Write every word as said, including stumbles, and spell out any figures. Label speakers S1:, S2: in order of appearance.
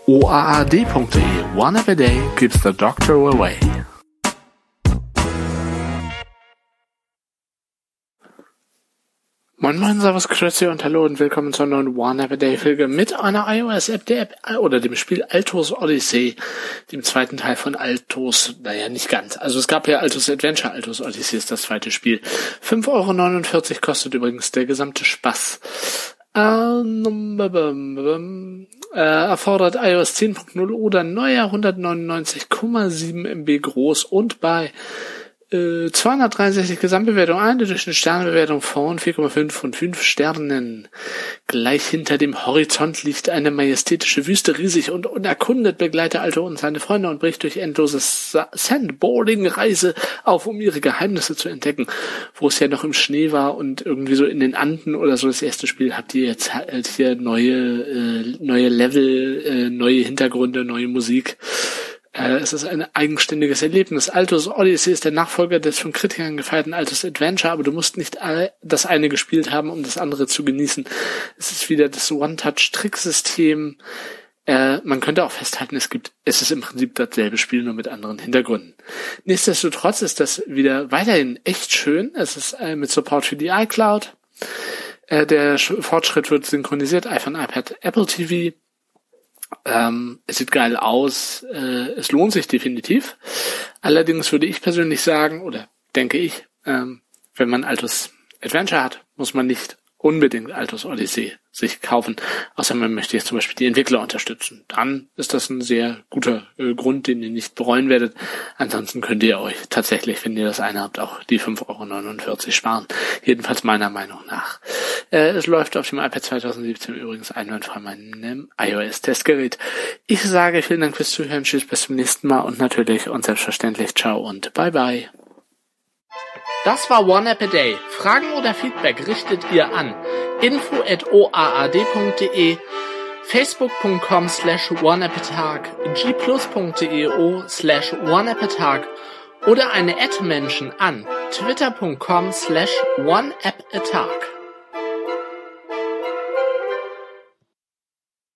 S1: o a a d punkt d e. One app a day keeps the doctor away. Moin Moin, Servus, Grüezi und Hallo und willkommen zur neuen One App a Day Folge mit einer iOS-App, der App oder dem Spiel Altos Odyssey, dem zweiten Teil von Altos, naja, nicht ganz. Also es gab ja Altos Adventure, Altos Odyssey ist das zweite Spiel. fünf Euro neunundvierzig kostet übrigens der gesamte Spaß. Ähm, äh, erfordert iOS zehn Punkt null oder neuer hundertneunundneunzig Komma sieben Megabyte groß und bei äh, zweihundertdreiundsechzig Gesamtbewertung eine durch eine Sternebewertung von vier Komma fünf von fünf Sternen. Gleich hinter dem Horizont liegt eine majestätische Wüste, riesig und unerkundet begleitet Alto und seine Freunde und bricht durch endlose Sandboarding-Reise auf, um ihre Geheimnisse zu entdecken. Wo es ja noch im Schnee war und irgendwie so in den Anden oder so das erste Spiel, habt ihr jetzt halt hier neue äh, neue Level, äh, neue Hintergründe, neue Musik. Es ist ein eigenständiges Erlebnis. Altos Odyssey ist der Nachfolger des von Kritikern gefeierten Altos Adventure, aber du musst nicht das eine gespielt haben, um das andere zu genießen. Es ist wieder das One-Touch-Trick-System. Äh, man könnte auch festhalten, es gibt, es ist im Prinzip dasselbe Spiel, nur mit anderen Hintergründen. Nichtsdestotrotz ist das wieder weiterhin echt schön. Es ist äh, mit Support für die iCloud. Äh, der Fortschritt wird synchronisiert, iPhone, iPad, Apple T V. Ähm, es sieht geil aus, äh, es lohnt sich definitiv. Allerdings würde ich persönlich sagen, oder denke ich, ähm, wenn man Altos Adventure hat, muss man nicht unbedingt Altos Odyssey sich kaufen, außer man möchte jetzt zum Beispiel die Entwickler unterstützen. Dann ist das ein sehr guter äh, Grund, den ihr nicht bereuen werdet. Ansonsten könnt ihr euch tatsächlich, wenn ihr das eine habt, auch die fünf Euro neunundvierzig sparen. Jedenfalls meiner Meinung nach. Äh, es läuft auf dem iPad zwanzig siebzehn übrigens einwandfrei meinem iOS-Testgerät. Ich sage vielen Dank fürs Zuhören, tschüss, bis zum nächsten Mal und natürlich und selbstverständlich ciao und bye bye. Das war One App a Day. Fragen oder Feedback richtet ihr an info at o a a d punkt d e, facebook punkt com slash one app a tag, g plus punkt d e o slash one app a tag oder eine Ad-Menschen an twitter punkt com slash one app a tag.